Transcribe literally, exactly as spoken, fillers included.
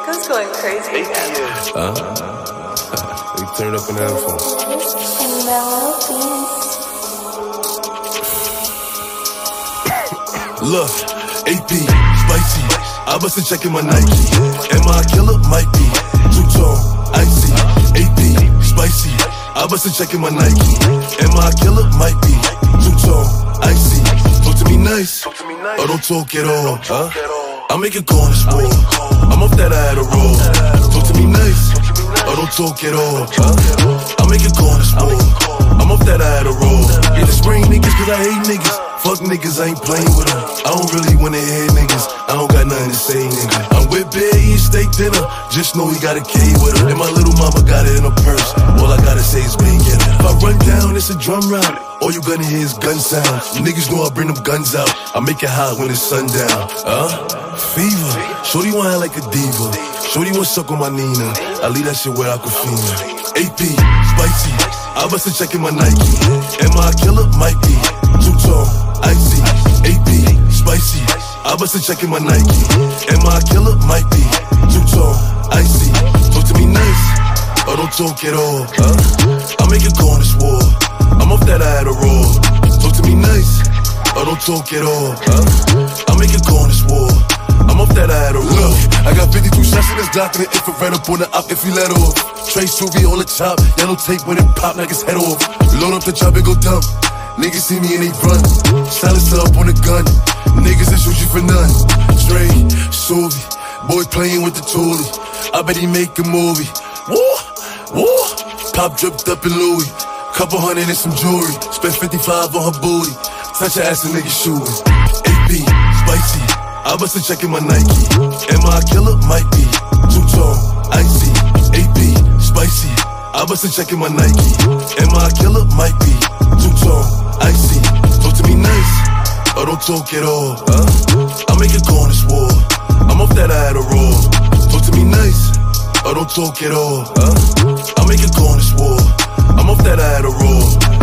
Rico's going crazy again. Huh? We turned up in the headphones. Look, A P, spicy. I bustin' checking my Nike. Am I a killer? Might be. Two-tone, icy. A P, spicy. I bustin' checking my Nike. Am I a killer? Might be. Two-tone, icy. Talk to me nice, or don't talk at all, huh? I make it go on the sport. I'm off that I had a roll. Talk to me nice, or don't talk at all, huh? I make it go on the sport. I'm off that I had a roll. Get the spring niggas cause I hate niggas. Fuck niggas, I ain't playing with them. I don't really wanna hear niggas. I don't got nothing to say, nigga. I'm with Bear eating steak dinner. Just know he got a K with her. And my little mama got it in her purse. All I gotta say is bang it. If I run down, it's a drum round. All you gonna hear is gun sounds. Niggas know I bring them guns out. I make it hot when it's sundown. Huh? Fever. Shorty want act like a diva. Shorty want suck on my Nina. I leave that shit where Aquafina. A P, spicy. I bustin' checking my Nike. Am I a killer? Might be. Two-tone, icy. A P, spicy. I bustin' checking my Nike. Am I a killer? Might be. Two-tone, icy. Talk to me nice, or don't talk at all, huh? I make it go on this war. I'm off that I had a roll. Talk to me nice, or don't talk at all, huh? I make it go on this war. I'm off that I had a roll. Look, I got fifty-two shots in this Glock and the infrared up on the op if you let off. Trey Suvi on the top, yellow tape when it pop like his head off. Load up the chop and go dumb. Niggas see me and they run. Silencer up on the gun. Niggas that shoot you for none. Trey Suvi, boy playing with the toolie. I bet he make a movie. Woo, woo. Pop dripped up in Louis. Couple hundred and some jewelry. Spent fifty-five on her booty. Touch her ass and nigga shooting. A P, spicy. I bustin' checking my Nike. Am I a killer? Might be. Two-tone, icy. A P, spicy. I bustin' checking my Nike. Am I a killer? Might be. Two-tone, icy. Talk to me nice, or don't talk at all, huh? I make it go on this war. I'm off that I had a roll. Talk to me nice, or don't talk at all, huh? I make it go on this war. I'm off that I had a roll.